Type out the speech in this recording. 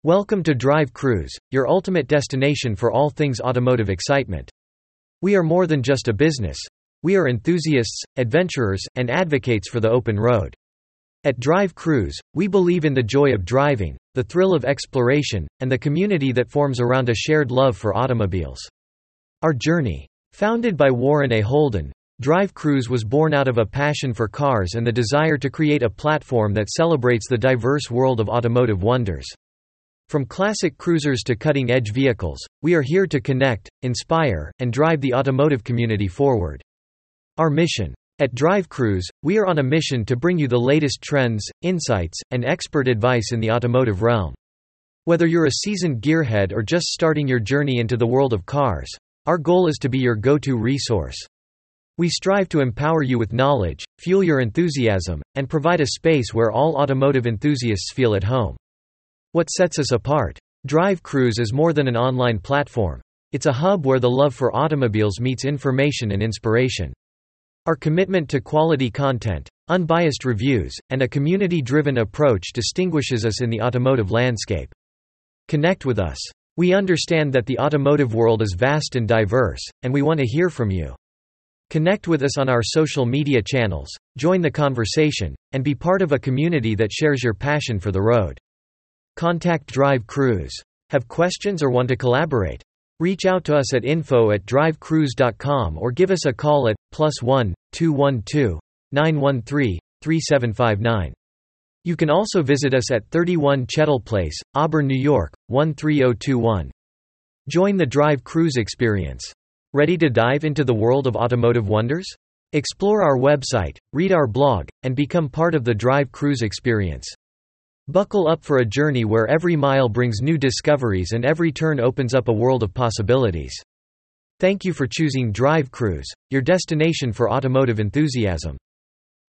Welcome to Drive Cruise, your ultimate destination for all things automotive excitement. We are more than just a business. We are enthusiasts, adventurers, and advocates for the open road. At Drive Cruise, we believe in the joy of driving, the thrill of exploration, and the community that forms around a shared love for automobiles. Our journey. Founded by Warren A. Holden, Drive Cruise was born out of a passion for cars and the desire to create a platform that celebrates the diverse world of automotive wonders. From classic cruisers to cutting-edge vehicles, we are here to connect, inspire, and drive the automotive community forward. Our mission. At Drive Cruise, we are on a mission to bring you the latest trends, insights, and expert advice in the automotive realm. Whether you're a seasoned gearhead or just starting your journey into the world of cars, our goal is to be your go-to resource. We strive to empower you with knowledge, fuel your enthusiasm, and provide a space where all automotive enthusiasts feel at home. What sets us apart? Drive Cruise is more than an online platform. It's a hub where the love for automobiles meets information and inspiration. Our commitment to quality content, unbiased reviews, and a community-driven approach distinguishes us in the automotive landscape. Connect with us. We understand that the automotive world is vast and diverse, and we want to hear from you. Connect with us on our social media channels, join the conversation, and be part of a community that shares your passion for the road. Contact Drive Cruise. Have questions or want to collaborate? Reach out to us at info@drivecruise.com or give us a call at +1 212 913 3759. You can also visit us at 31 Chettle Place, Auburn, New York 13021. Join the Drive Cruise experience. Ready to dive into the world of automotive wonders? Explore our website, read our blog, and become part of the Drive Cruise experience. Buckle up for a journey where every mile brings new discoveries and every turn opens up a world of possibilities. Thank you for choosing Drive Cruise, your destination for automotive enthusiasm.